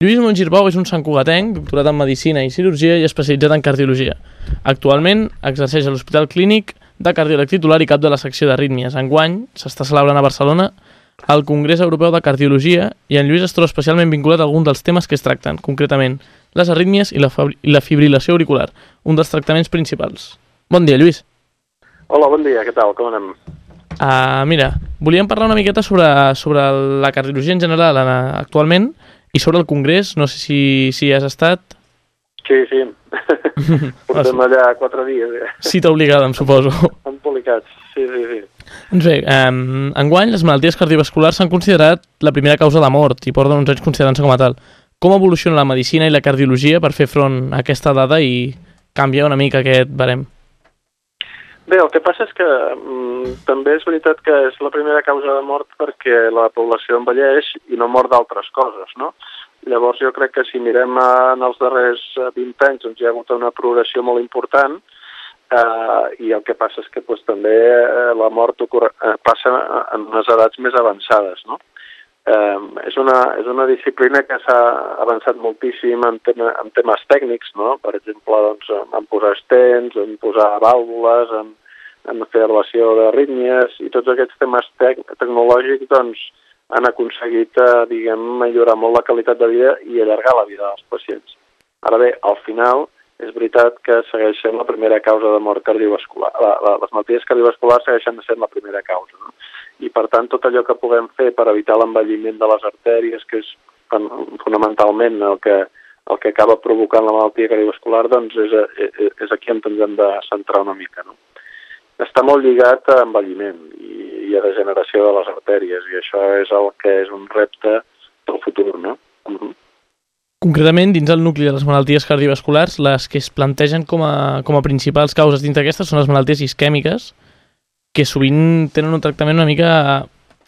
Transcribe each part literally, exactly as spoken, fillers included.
Lluís Mongirbau és un santcugatenc, doctorat en Medicina i Cirurgia i especialitzat en Cardiologia. Actualment exerceix a l'Hospital Clínic de Cardiòleg titular i cap de la secció d'arrítmies. Enguany s'està celebrant a Barcelona el Congrés Europeu de Cardiologia i en Lluís es troba especialment vinculat a algun dels temes que es tracten, concretament les arrítmies i la, i la fibrilació auricular, un dels tractaments principals. Bon dia, Lluís. Hola, bon dia, què tal? Com anem? Uh, mira, volíem parlar una miqueta sobre, sobre la cardiologia en general actualment i sobre el Congrés, no sé si, si hi has estat. Sí, sí. Portem allà quatre dies. Ja. Cita obligada, em suposo. Empolicats, sí, sí, sí. Doncs bé, um, enguany les malalties cardiovasculars s'han considerat la primera causa de mort i porten uns anys considerant-se com a tal. Com evoluciona la medicina i la cardiologia per fer front a aquesta dada i canviar una mica aquest barem? Bé, el que passa és que mm, també és veritat que és la primera causa de mort perquè la població envelleix i no mor d'altres coses, no? Llavors jo crec que si mirem en els darrers vint anys doncs hi ha hagut una progressió molt important eh, i el que passa és que doncs, també eh, la mort ocorre, eh, passa en unes edats més avançades, no? Eh, és, una, és una disciplina que s'ha avançat moltíssim en, tema, en temes tècnics, no? Per exemple, doncs, en posar stents, en posar vàlvules, en, en fer relació d'arrítmies i tots aquests temes tec tecnològics doncs, han aconseguit eh, diguem, millorar molt la qualitat de vida i allargar la vida dels pacients. Ara bé, al final, és veritat que segueix sent la primera causa de mort cardiovascular. La, la, les malalties cardiovasculars segueixen sent la primera causa, no? I per tant tot allò que puguem fer per evitar l'envelliment de les artèries, que és fonamentalment el que, el que acaba provocant la malaltia cardiovascular, doncs és, és, és aquí on ens hem de centrar una mica, no? Està molt lligat a envelliment i, i a degeneració de les artèries i això és el que és un repte del futur, no? Uh -huh. Concretament, dins el nucli de les malalties cardiovasculars, les que es plantegen com a, com a principals causes dins d'aquestes són les malalties isquèmiques, que sovint tenen un tractament una mica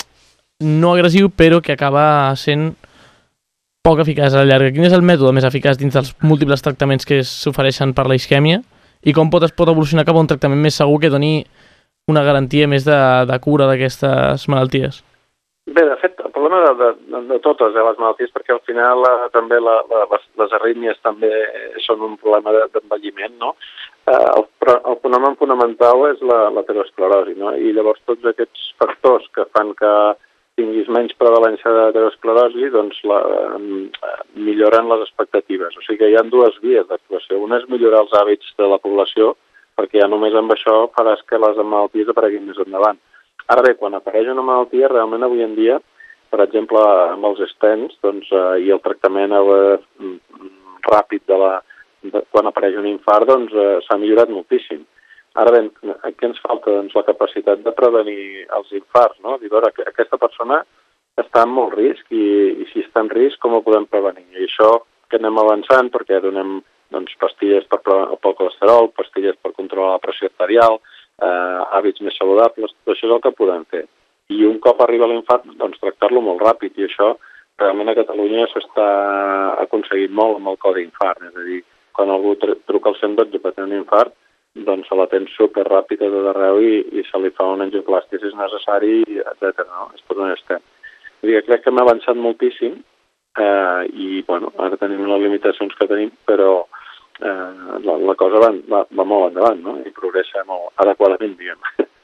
no agressiu, però que acaba sent poc eficaç a la llarga. Quin és el mètode més eficaç dins dels múltiples tractaments que s'ofereixen per la isquèmia i com pot, es pot evolucionar cap a un tractament més segur que doni una garantia més de, de cura d'aquestes malalties? Bé, de fet, el problema de, de, de totes eh, les malalties, perquè al final eh, també la, la, les, les arrítmies també són un problema d'envelliment, no? Eh, el, el fenomen fonamental és l'aterosclerosi, no? I llavors tots aquests factors que fan que tinguis menys prevalència d'aterosclerosi, doncs la, eh, milloren les expectatives. O sigui que hi ha dues vies d'actuació. Una és millorar els hàbits de la població, perquè ja només amb això faràs que les malalties apareguin més endavant. Ara bé, quan apareix una malaltia, realment avui en dia, per exemple, amb els stents, doncs, eh, i el tractament eh, ràpid de la, de, quan apareix un infart, doncs eh, s'ha millorat moltíssim. Ara bé, què ens falta? Doncs la capacitat de prevenir els infarts, no? Dir, veure, aquesta persona està en molt risc i, i si està en risc, com ho podem prevenir? I això que anem avançant perquè donem doncs, pastilles per, pel colesterol, pastilles per controlar la pressió arterial, eh, hàbits més saludables, tot això és el que podem fer. I un cop arriba l'infart, doncs tractar-lo molt ràpid, i això realment a Catalunya s'està aconseguit molt amb el codi infart, és a dir, quan algú truca al cent dotze per tenir un infart, doncs se l'atén superràpid a tot arreu i, i se li fa un angioplàstia si és necessari, etcètera. No? És per on estem. És a dir, crec que hem avançat moltíssim eh, i, bueno, ara tenim les limitacions que tenim, però eh, la, la cosa va, va, va molt endavant, no? I progressa molt adequadament, diguem,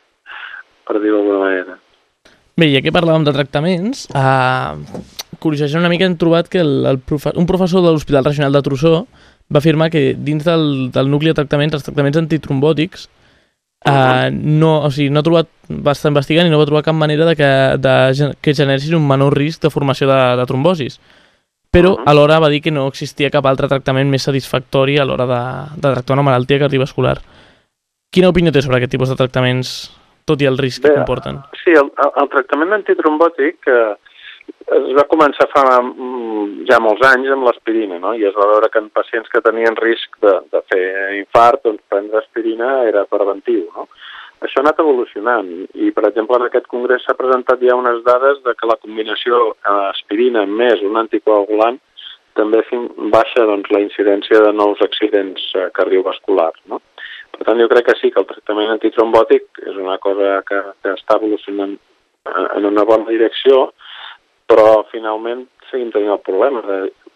per dir-ho d'alguna manera. Bé, ja que parlàvem de tractaments, eh, curiosament una mica hem trobat que el, el profe un professor de l'Hospital Regional de Trossó va afirmar que dins del, del nucli de tractaments, els tractaments antitrombòtics, eh, no, o sigui, no ha trobat, va estar investigant i no va trobar cap manera de que, de, que generessin un menor risc de formació de, de trombosis. Però alhora va dir que no existia cap altre tractament més satisfactori a l'hora de, de tractar una malaltia cardiovascular. Quina opinió té sobre aquest tipus de tractaments, tot i el risc Bé, que comporten? Sí, el, el tractament antitrombòtic eh, es va començar fa ja molts anys amb l'aspirina, no? I es va veure que en pacients que tenien risc de, de fer infart, doncs prendre aspirina era preventiu, no? Això ha anat evolucionant i, per exemple, en aquest congrés s'ha presentat ja unes dades de que la combinació aspirina més un anticoagulant també baixa doncs, la incidència de nous accidents cardiovasculars, no? Per tant, jo crec que sí, que el tractament antitrombòtic és una cosa que, que està evolucionant en una bona direcció, però finalment seguim tenint el problema de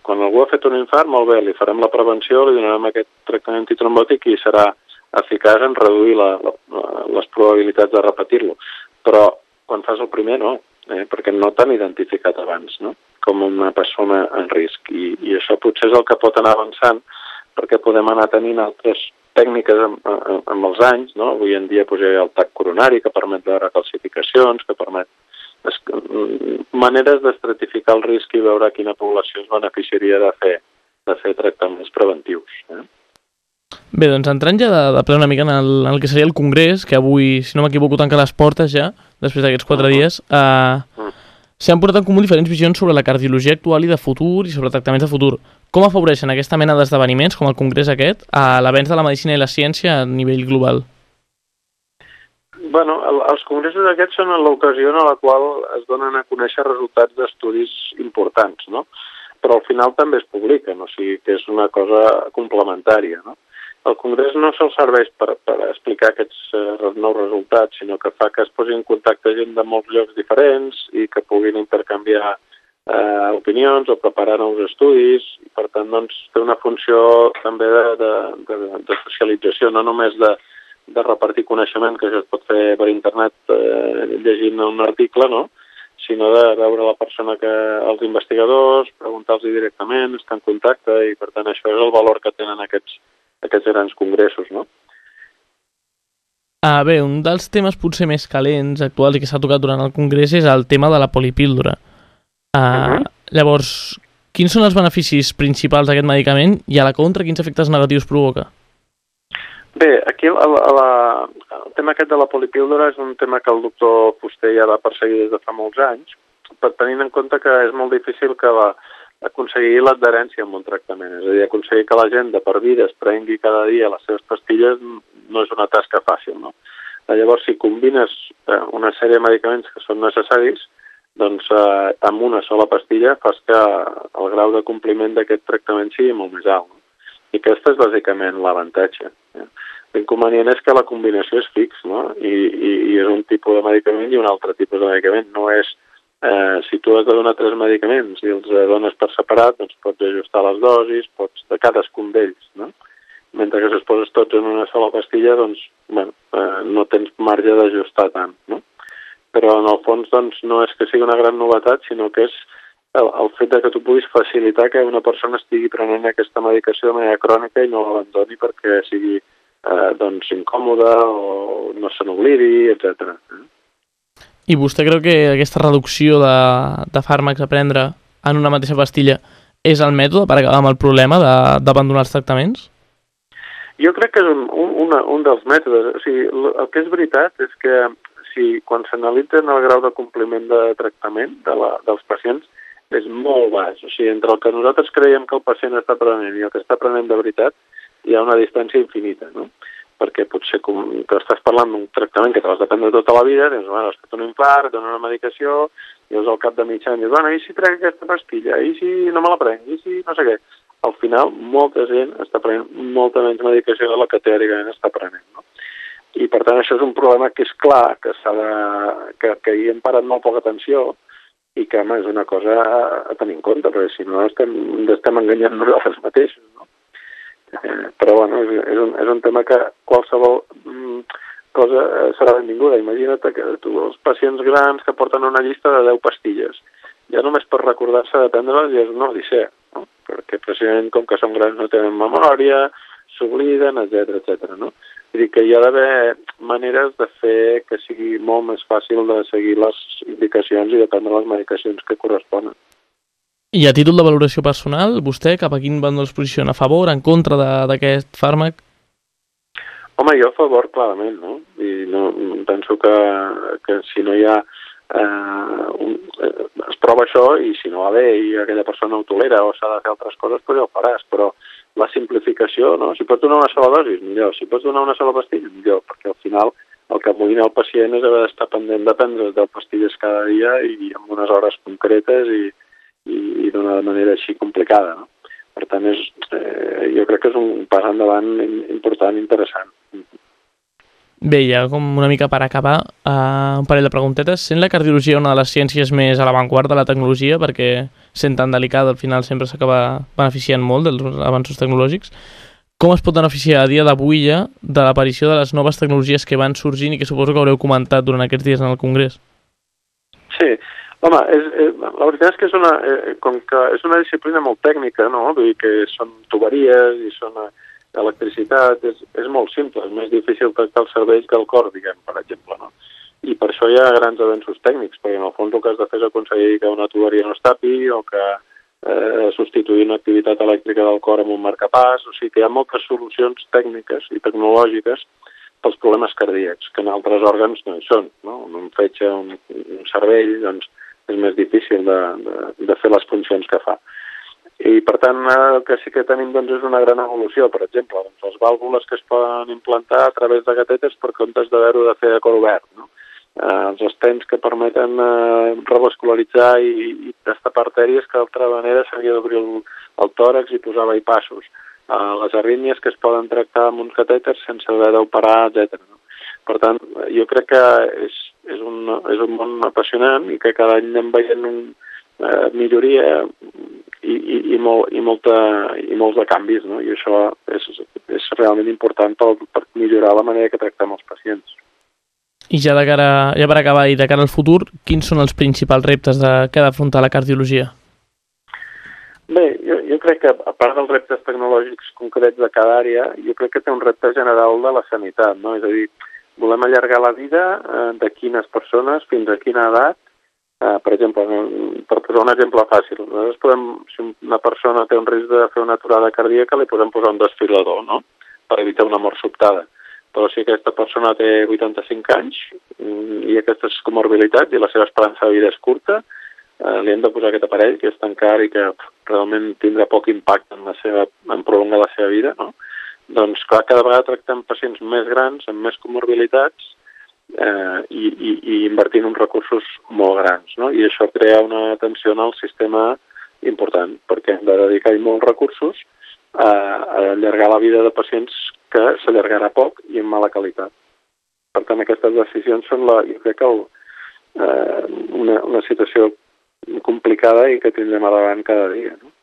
quan algú ha fet un infart, molt bé, li farem la prevenció, li donarem aquest tractament antitrombòtic i serà eficaç en reduir la, la, les probabilitats de repetir-lo. Però quan fas el primer, no, eh? perquè no t'han identificat abans, no?, com una persona en risc. I, i això potser és el que pot anar avançant, perquè podem anar tenint altres tècniques amb, amb, amb els anys, no? Avui en dia pues, hi ha el tac coronari, que permet veure calcificacions, que permet es, maneres d'estratificar el risc i veure quina població es beneficiaria de fer, de fer tractaments preventius. Eh? Bé, doncs entrant ja de, de ple una mica en el, en el que seria el Congrés, que avui, si no m'equivoco, tanca les portes ja, després d'aquests quatre uh-huh. dies, eh, uh-huh. s'han portat en comú diferents visions sobre la cardiologia actual i de futur i sobre tractaments de futur. Com afavoreixen aquesta mena d'esdeveniments, com el Congrés aquest, a l'avenç de la medicina i la ciència a nivell global? Bueno, el, els congressos aquests són l'ocasió en la qual es donen a conèixer resultats d'estudis importants, no? Però al final també es publiquen, o sigui que és una cosa complementària, no? El Congrés no sol serveix per, per explicar aquests eh, nous resultats, sinó que fa que es posi en contacte gent de molts llocs diferents i que puguin intercanviar eh, opinions o preparar nous estudis. I, per tant, doncs, té una funció també de, de, de, de socialització, no només de, de repartir coneixement, que això es pot fer per internet eh, llegint un article, no?, sinó de veure la persona que, els investigadors, preguntar-los directament, estar en contacte, i per tant això és el valor que tenen aquests, aquests grans congressos, no? Ah, bé, un dels temes potser més calents, actuals, i que s'ha tocat durant el congrés és el tema de la polipíldora. Ah, uh-huh. Llavors, quins són els beneficis principals d'aquest medicament i a la contra quins efectes negatius provoca? Bé, aquí el, el, el tema aquest de la polipíldora és un tema que el doctor Fuster ja va perseguir des de fa molts anys, per tenint en compte que és molt difícil que la, aconseguir l'adherència amb un tractament. És a dir, aconseguir que la gent de per vida es prengui cada dia les seves pastilles no és una tasca fàcil, no? Llavors, si combines eh, una sèrie de medicaments que són necessaris, doncs eh, amb una sola pastilla fas que el grau de compliment d'aquest tractament sigui molt més alt, no? I aquest és bàsicament l'avantatge. Eh? L'inconvenient és que la combinació és fix, no? I, i, i és un tipus de medicament i un altre tipus de medicament. No és, eh, si tu has de donar tres medicaments i els dones per separat, doncs pots ajustar les dosis, pots de cadascun d'ells, no? Mentre que si es poses tots en una sola pastilla, doncs, bueno, eh, no tens marge d'ajustar tant, no? Però en el fons, doncs, no és que sigui una gran novetat, sinó que és el, el fet de que tu puguis facilitar que una persona estigui prenent aquesta medicació de manera crònica i no l'abandoni perquè sigui eh, doncs, incòmoda o no se n'oblidi, etcètera. I vostè creu que aquesta reducció de, de fàrmacs a prendre en una mateixa pastilla és el mètode per acabar amb el problema d'abandonar els tractaments? Jo crec que és un, un, una, un dels mètodes. O sigui, el que és veritat és que si quan s'analitzen el grau de compliment de tractament de la, dels pacients és molt baix. O sigui, entre el que nosaltres creiem que el pacient està prenent i el que està prenent de veritat hi ha una distància infinita, no? Perquè potser com que estàs parlant d'un tractament que te l'has de prendre tota la vida, dius, bueno, és que un infart, et donen una medicació, i al cap de mig any dius, bueno, i si trec aquesta pastilla, i si no me la prenc, i si no sé què. Al final, molta gent està prenent molta menys medicació de la que teòricament està prenent, no? I per tant això és un problema que és clar, que s'ha de, que, que hi hem parat molt poca atenció i que home, és una cosa a tenir en compte, perquè si no estem, estem enganyant nosaltres mateixos, no? Eh, però bueno, és, és, un, és un tema que qualsevol mm, cosa serà benvinguda. Imagina't que tu, els pacients grans que porten una llista de deu pastilles, ja només per recordar-se de prendre-les ja és una odissea, no? Perquè precisament com que són grans no tenen memòria, s'obliden, etcètera, etcètera, no? Vull dir que hi ha d'haver maneres de fer que sigui molt més fàcil de seguir les indicacions i de prendre les medicacions que corresponen. I a títol de valoració personal, vostè cap a quin bàndol es posiciona? A favor, en contra d'aquest fàrmac? Home, jo a favor, clarament, no? I no, penso que, que si no hi ha... Eh, un, eh, es prova això i si no va bé i aquella persona ho tolera o s'ha de fer altres coses, doncs ja ho faràs, però la simplificació, no? Si pots donar una sola dosi, millor. Si pots donar una sola pastilla, millor, perquè al final el que amoïna el pacient és haver d'estar pendent de prendre deu pastilles cada dia i amb unes hores concretes i, i, i d'una manera així complicada, no? Per tant, és, eh, jo crec que és un pas endavant important, interessant. Bé, ja com una mica per acabar, uh, un parell de preguntetes. Sent la cardiologia una de les ciències més a l'avantguarda de la tecnologia, perquè sent tan delicada al final sempre s'acaba beneficiant molt dels avanços tecnològics, com es pot beneficiar a dia d'avui ja de l'aparició de les noves tecnologies que van sorgint i que suposo que haureu comentat durant aquests dies en el Congrés? Sí, home, és, és, la veritat és que és una, eh, com que és una disciplina molt tècnica, no? Vull dir que són tuberies i són electricitat, és, és molt simple, és més difícil tractar el cervell que el cor, diguem, per exemple, no? I per això hi ha grans avenços tècnics, perquè en el fons el que has de fer és aconseguir que una tuberia no es tapi o que eh, substituir una activitat elèctrica del cor amb un marcapàs, o sigui que hi ha moltes solucions tècniques i tecnològiques pels problemes cardíacs, que en altres òrgans no hi són, no? Un fetge, un, un cervell, doncs és més difícil de, de, de fer les funcions que fa. I, per tant, el que sí que tenim doncs, és una gran evolució. Per exemple, doncs, les vàlvules que es poden implantar a través de catèters per comptes d'haver-ho de fer a cor obert, no? Eh, els estents que permeten eh, revascularitzar i, i destapar artèries que d'altra manera s'havia d'obrir el, el tòrax i posar bypassos. Eh, les arrítmies que es poden tractar amb uns catèters sense haver d'operar, etcètera. No? Per tant, jo crec que és, és, un, és un món apassionant i que cada any anem veient un, eh, milloria i, i, i, molt, i, molta, i molts de canvis, no? I això és, és realment important per, per millorar la manera que tractem els pacients. I ja, de cara, ja per acabar i de cara al futur, quins són els principals reptes de, que ha d'afrontar la cardiologia? Bé, jo, jo crec que a part dels reptes tecnològics concrets de cada àrea, jo crec que té un repte general de la sanitat, no? És a dir, volem allargar la vida eh, de quines persones, fins a quina edat. Uh, per exemple, per posar un exemple fàcil, nosaltres podem, si una persona té un risc de fer una aturada cardíaca, li podem posar un desfibrilador, no?, per evitar una mort sobtada. Però si aquesta persona té vuitanta-cinc anys i aquestes comorbilitats i la seva esperança de vida és curta, uh, li hem de posar aquest aparell que és tan car i que realment tindrà poc impacte en, la seva, en prolongar la seva vida, no? Doncs clar, cada vegada tractem pacients més grans, amb més comorbilitats, Eh, i, i, i invertint uns recursos molt grans, no? I això crea una tensió en el sistema important, perquè hem de dedicar molts recursos a, a allargar la vida de pacients que s'allargarà poc i amb mala qualitat. Per tant, aquestes decisions són, la, jo crec que el, eh, una, una situació complicada i que tindrem a davant cada dia, no?